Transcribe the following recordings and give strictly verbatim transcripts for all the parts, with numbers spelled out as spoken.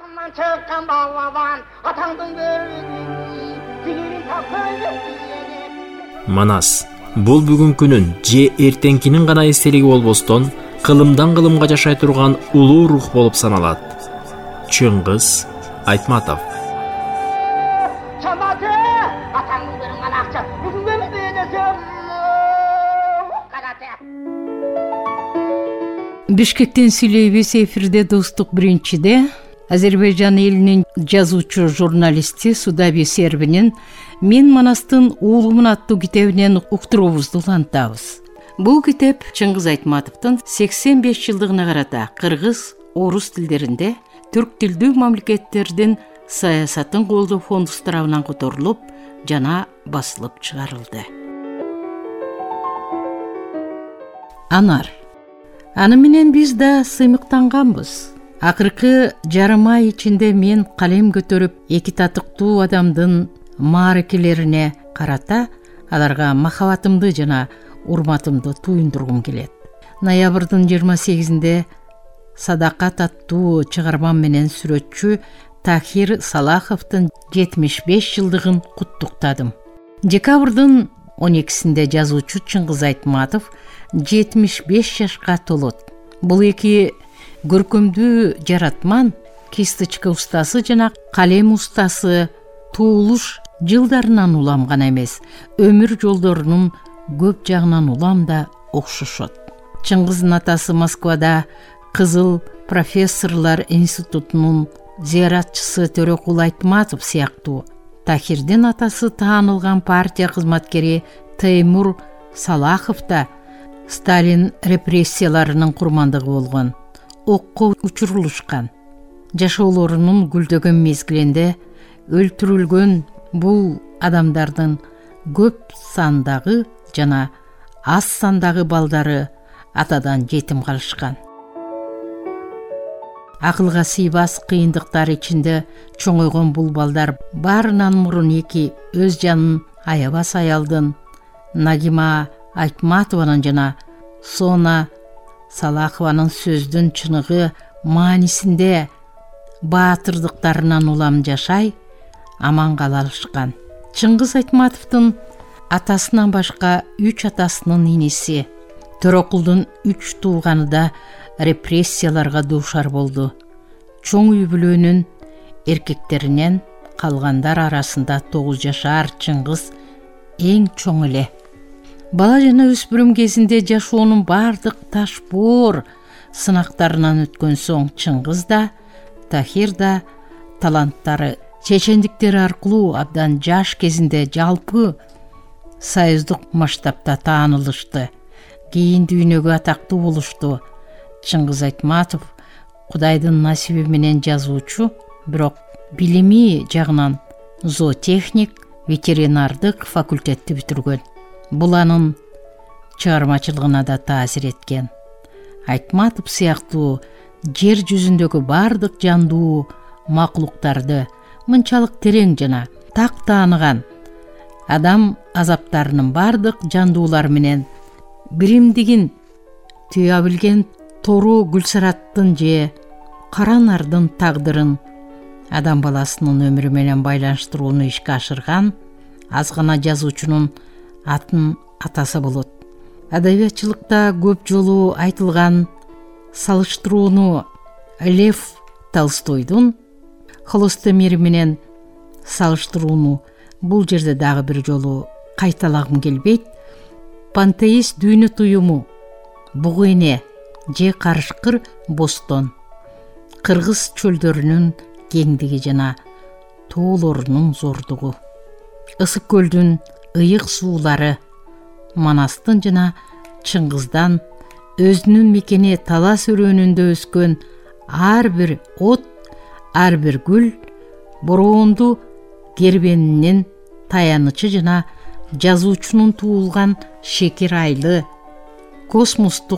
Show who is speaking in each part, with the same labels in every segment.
Speaker 1: Atından çıkan bağlavan, atandın görünün, zigirin tapköyün.
Speaker 2: Манас. Бул бүгүнкүнүн же эртеңкинин гана эстелиги болбостон, кылымдан кылымга жашай турган улуу рух болуп саналат. Чыңгыз Айтматов.
Speaker 1: Чаматы, атаңдын беринген акча, бүгүнгө бенесем. Карате.
Speaker 3: Бишкектен сүйлөйбүз эфирде достук биринчиде. Азербайжан элинин жазуучу журналисти Судаби Сербинин «Мен Манастын уулумун» аттуу китебинен уктуруубузду улантабыз. Бул китеп Чыңгыз Айтматовдун сексен беш жылдыгына карата кыргыз, орус тилдеринде түрк тилдүү мамлекеттердин саясатын колдоо фонду тарабынан которулуп жана басылып чыгарылды. Анар. Аны менен биз да сыймыктанганбыз. Акыркы жарым ай ичинде мен калем көтөрүп эки татыктуу адамдын мааракелерине карата аларга махабатымды жана урматымды туюндургум келет. Ноябрдын жыйырма сегизинде Садакат аттуу чыгармам менен сүрөтчү Тахир Салаховдун жетимиш беш жылдыгын куттуктадым. Декабрдын он экисинде жазуучу Чыңгыз Айтматов жетимиш беш жашка толот. Бул эки көркөмдүү жаратман кисточка устасы жана калем устасы туулуш жылдарынан улам гана эмес, өмүр жолдорунун көп жагынан улам да окшошот. Чыңгыздын атасы Москвада Кызыл профессорлор институтунун зыяратчысы Төрөкул Айтматов сыяктуу, Тахирдин атасы таанылган партия кызматкери Теймур Салахов да Сталин репрессияларынын курмандыгы болгон, окко учурулушкан. Жашоолорунун гүлдөгөн мезгилинде өлтүрүлгөн бул адамдардын көп сандагы жана аз сандагы балдары атадан жетим калышкан. Акылга сыйбас кыйындыктар ичинде чоңойгон бул балдар баарынан мурун эки өз жанын аябас аялдын Нагима Айтматованын жана Сона Салахованын сөздүн чыныгы маанисинде баатырдыктарынан улам жашай, аман кала алышкан. Чыңгыз Айтматовдун атасынан башка үч атасынын иниси, Төрөкулдун үч тууганы да репрессияларга дуушар болду. Чоң үй бүлөнүн эркектеринен калгандар арасында тогуз жашар Чыңгыз эң чоң эле. Бала жана өспүрүм кезинде жашоонун бардык таш боор сынактарынан өткөн соң Чыңгыз да, Тахир да таланттары, чечендиктери аркылуу абдан жаш кезинде жалпы союздук масштабта таанылышты. Кийин дүйнөгө атактуу болушту. Чыңгыз Айтматов Кудайдын насиби менен жазуучу, бирок билими жагынан зоотехник, ветеринардык факультетти бүтүргөн. Бул анын чыгармачылыгына да таасир эткен. Айтматов сыяктуу жер жүзүндөгү бардык жандуу макулуктарды мынчалык терең жана так тааныган, адам азаптарынын бардык жандуулар менен биримдигин түйө билген Тору Гүлсараттын же Каранардын тагдырын адам баласынын өмүрү менен байланыштырууну ишке ашырган аз гана жазуучунун атын атасы болот. Адабиятчылыкта көп жолу айтылган салыштырууну Лев Толстойдун Холостомери менен салыштырууну бул жерде дагы бир жолу кайталагым келбейт. Пантеист дүйнө туюму, бугу эне же карышкыр бостон, кыргыз чөлдөрүнүн кеңдиги жана тоолорунун зордугу, ысык көлдүн ыйык суулары, Манастын жана Чыңгыздан өзүнүн мекени талас өрөөнүндө өскөн ар бир от, ар бир гүл бороонду кербенинин таянычы жана жазуучунун туулган шекер айлы, космостук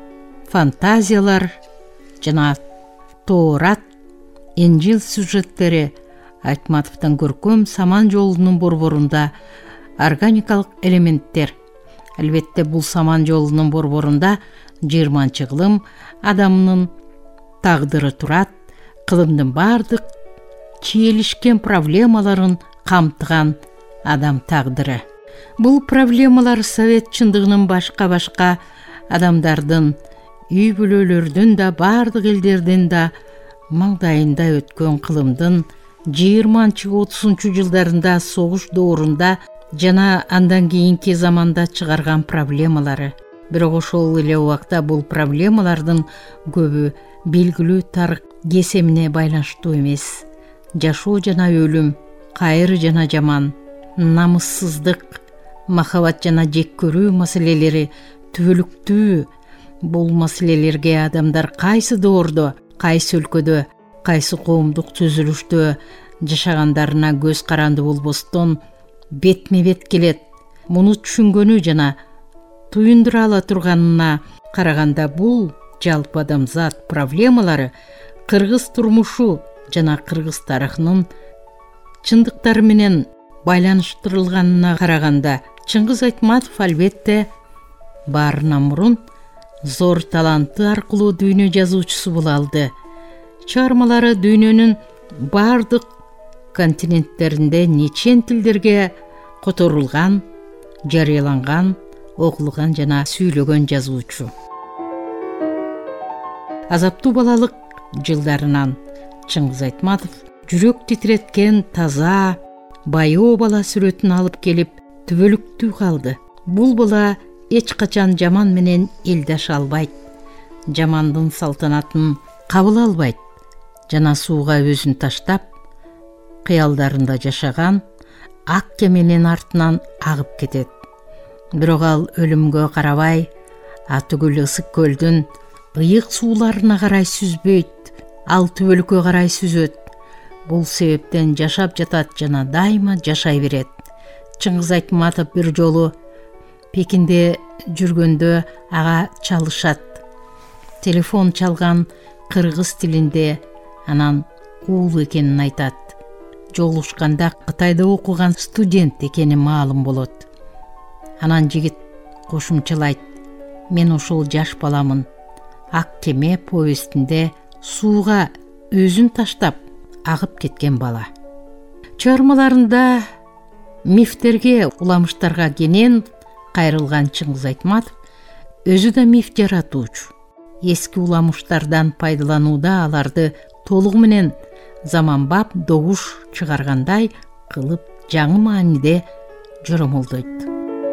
Speaker 3: фантазиялар жана Тоорат, Инжил сюжеттери Айтматовдун көркөм саман жолунун борборунда органикалык элементтер. Албетте бул саман жолунун борборунда жыйырманчы кылым адамынын тагдыры турат, кылымдын бардык чиелишкен проблемаларын камтыган адам тагдыры. Бул проблемалар совет чындыгынын башка башка адамдардын, үй бүлөлөрдүн да, бардык элдердин да маңдайында өткөн кылымдын жыйырманчы отузунчу жылдарында согуш доорунда жана андан кийинки заманда чыгарган проблемалары. Бирок ошол эле убакта бул проблемалардын көбү белгилүү тарых кесемине байланыштуу эмес. Жашоо жана өлүм, кайыр жана жаман, намыссыздык, махабат жана жек көрүү маселелери түбөлүктүү. Бул маселелерге адамдар кайсы доордо, кайсы өлкөдө, кайсы коомдук түзүлүштө жашагандарына көз каранды болбостон бетме бет келет. Муну түшүнгөнү жана туюндура ала турганына караганда бул жалпы адамзат проблемалары кыргыз турмушу жана кыргыз тарыхынын чындыктары менен байланыштырылганына караганда Чыңгыз Айтматов албетте баарынан мурун зор таланты аркылуу дүйнө жазуучусу боло алды. Чыгармалары дүйнөнүн бардык континенттеринде нечен тилдерге которулган, жарыяланган, окулган жана сүйлөгөн жазуучу. Азаптуу балалык жылдарынан Чыңгыз Айтматов жүрөк титиреткен таза, баяу бала сүрөтүн алып келип түбөлүктүү калды. Бул бала эч качан жаман менен элдаша албайт, жамандын салтанатын кабыл албайт жана сууга өзүн таштап, кыялдарында жашаган ак кеменин артынан агып кетет. Бирок ал өлүмгө карабай, атүгүл ысык көлдүн ыйык сууларына карай сүзбөйт, ал түбөлүккө карай сүзөт. Бул себептен жашап жатат жана дайыма жашай берет. Чыңгыз Айтматов бир жолу Пекинде жүргөндө ага чалышат. Телефон чалган кыргыз тилинде, анан уул экенин айтат. Жолушканда Кытайда окуган студент экени маалым болот. Анан жигит кошумчалайт: мен ошол жаш баламын. Ак кеме повестинде сууга өзүн таштап агып кеткен бала. Чыгармаларында мифтерге, уламыштарга кенен кайрылган Чыңгыз Айтматов өзү да миф жаратуучу. Эски уламыштардан пайдаланууда аларды толугу менен заманбап добуш чыгаргандай кылып жаңы мааниде жоромолдойт.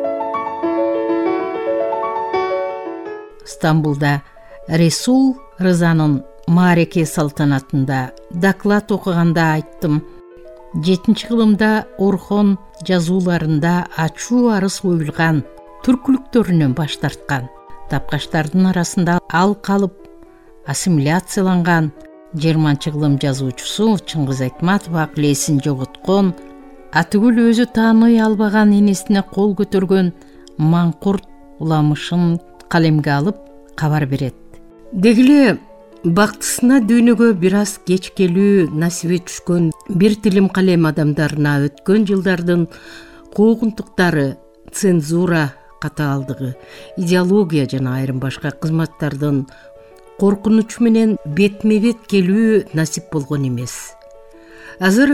Speaker 3: Стамбулда Ресул Рызанын маареке салтанатында доклад окуганда айттым: жетинчи кылымда Орхон жазууларында ачуу арыз коюлган, түркүлүктөрүнөн баш тарткан. Тапкачтардын арасында ал калып ассимиляцияланган. жыйырманчы кылым жазуучусу Чыңгыз Айтматов акыл эсин жоготкон, атүгүл өзү тааный албаган энесине кол көтөргөн маңкурт уламышын калемге алып кабар берет. Дегиле бактысына дүйнөгө бир аз кеч келүү насиби түшкөн бир тилим калем адамдарына өткөн жылдардын куугунтуктары, цензура катаалдыгы, идеология жана айрым башка кызматтардын коркунучу менен бетме-бет келүү насип болгон эмес. Азыр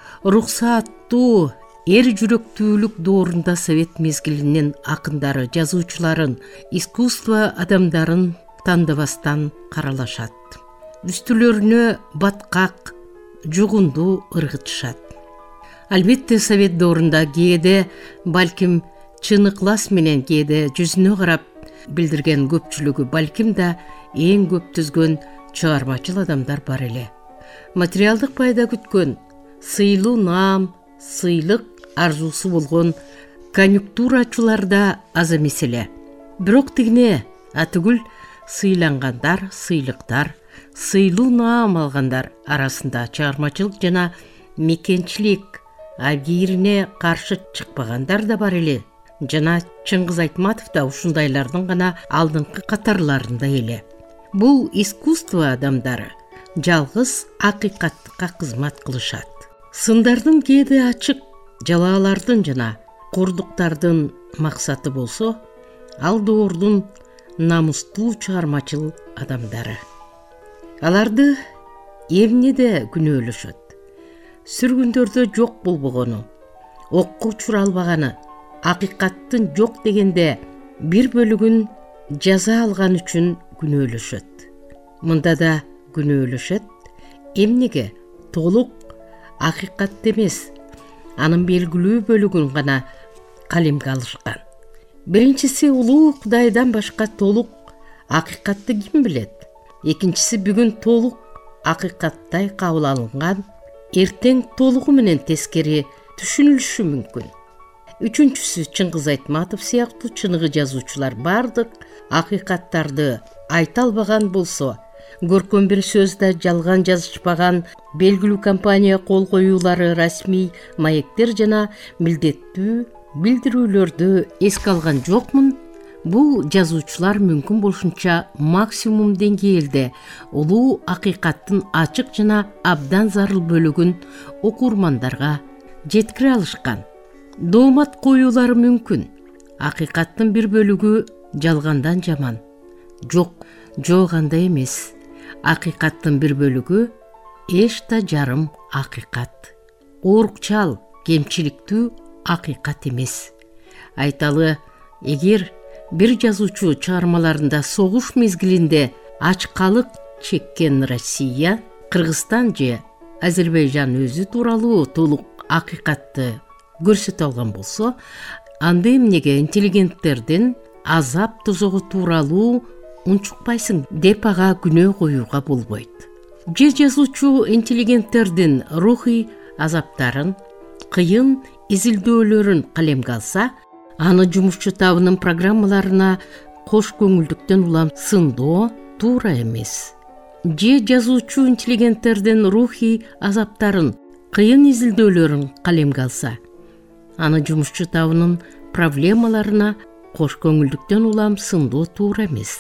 Speaker 3: рухсаттуу эр жүрөктүүлүк доорунда совет мезгилинин акындары, жазуучуларын, искусство адамдарын тандабастан каралашат. Үстүлөрүнө баткак, жугунду ыргытышат. Албетте совет доорунда кээде балким чын ыклас менен, кээде жүзүнө карап билдирген көпчүлүгү, балким да эң көп түзгөн чыгармачыл адамдар бар эле. Материалдык пайда күткөн, сыйлуу наам, сыйлык арзуусу болгон конъюнктурачылар да аз эмес эле. Бирок тигине атүгүл сыйлангандар, сыйлыктар, сыйлуу наам алгандар арасында чыгармачылык жана мекенчилик абийирине каршы чыкпагандар да бар эле. Жана Чыңгыз Айтматов да ушундайлардын гана алдыңкы катарларында эле. Бул искусство адамдары жалгыз акыйкаттыкка кызмат кылышат. Сындардын кээде ачык, жалаалардын жана кордуктардын максаты болсо, ал доордун намустуу чыгармачыл адамдары. Аларды эмнеде күнөөлөшөт. Сүргүндөрдө жок болбогону, окко учура албаганы, акыйкаттын жок дегенде бир бөлүгүн жаза алган үчүн күнөөлөшөт. Мында да күнөөлөшөт. Эмнеге? Толук акыйкатты эмес, анын белгилүү бөлүгүн гана калемге алышкан. Биринчиси, улуу Кудайдан башка толук акыйкатты ким билет? Экинчиси, бүгүн толук акыйкаттай кабыл алынган, эртең толугу менен тескери түшүнүлүшү мүмкүн. Үчүнчүсү, Чыңгыз Айтматов сыяктуу чыныгы жазуучулар бардык акыйкаттарды айта албаган болсо, көркөм бир сөз да жалган жазышпаган, белгилүү компания кол коюулары, расмий маектер жана милдеттүү билдирүүлөрдү эске алган жокмун. Бул жазуучулар мүмкүн болушунча максимум деңгээлде улуу акыйкаттын ачык жана абдан зарыл бөлүгүн окурмандарга жеткире алышкан. Доомат коюулары мүмкүн. Акыйкаттын бир бөлүгү жалгандан жаман. Жок, жок андай эмес. Акыйкаттын бир бөлүгү эч да жарым акыйкат. Оорукчал, кемчиликтүү акыйкат эмес. Айталы, эгер бир жазуучу чыгармаларында согуш мезгилинде ачкалык чеккен Россия, Кыргызстан же Азербайжан өзү тууралуу толук акыйкатты көрсөтө алган болсо, анда эмнеге интеллигенттердин азап тозогу тууралуу унчукпайсың деп ага күнөө коюуга болбойт. Же жазуучу интеллигенттердин рухий азаптарын, кыйын изилдөөлөрүн калемге алса, аны жумушчу табынын программаларына кош көңүлдүктөн улам сындоо туура эмес. Же жазуучу интеллигенттердин рухий азаптарын, кыйын изилдөөлөрүн калемге алса, аны жумушчу табынын проблемаларына кош көңүлдүктөн улам сындоо туура эмес.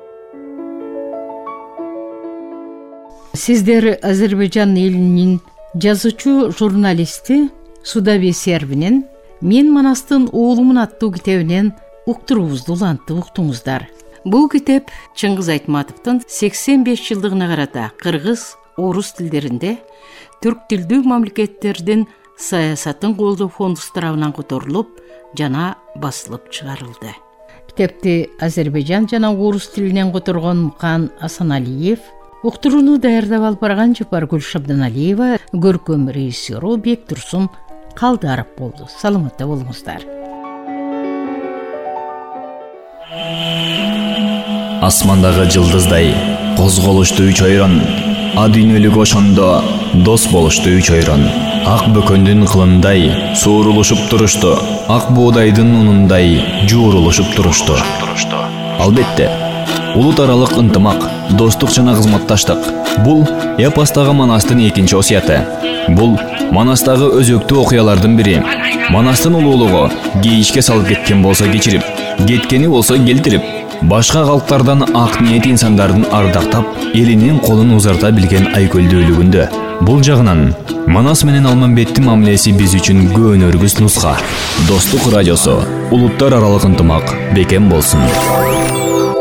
Speaker 3: Сиздер Азербайжан элинин жазуучу журналисти Судаби Сербинин «Мен Манастын уулумун» аттуу китебинен уктуруубузду улантып уктуңуздар. Бул китеп Чыңгыз Айтматовдун сексен беш жылдыгына карата кыргыз, орус тилдеринде түрк тилдүү мамлекеттердин саясатын колдоо фонду тарабынан которулуп жана басылып чыгарылды. Китепти Азербайжан жана орус тилинен которгон Мукан Асаналиев, уктурууну даярдап алып барган Жапаргүл Шабданалиева, көркөм режиссеру Бектурсун Калдаров болду. Саламатта болуңуздар.
Speaker 4: Асмандагы жылдыздай козголуштуу үч ойрон, а дүйнөлүк ошондо дос болуштуу үч ойрон. Ак бөкөндүн кылындай суурулушуп турушту, ак буудайдын унундай жуурулушуп турушту. Албетте, улут аралык ынтымак, достук жана кызматташтык — бул эпостагы Манастын экинчи осуяты. Бул Манастагы өзөктүү окуялардын бири. Манастын улуулугу кейишке салып кеткен болсо кечирип, кеткени болсо келтирип, башка калктардан ак ниет инсандардын ардактап, элинин колун узарта билген айкөлдүүлүгүндө. Бул жагынан Манас менен Алмамбеттин мамилеси биз үчүн көөнөргүс нуска. Достук радиосу, улуттар аралык ынтымак бекем болсун.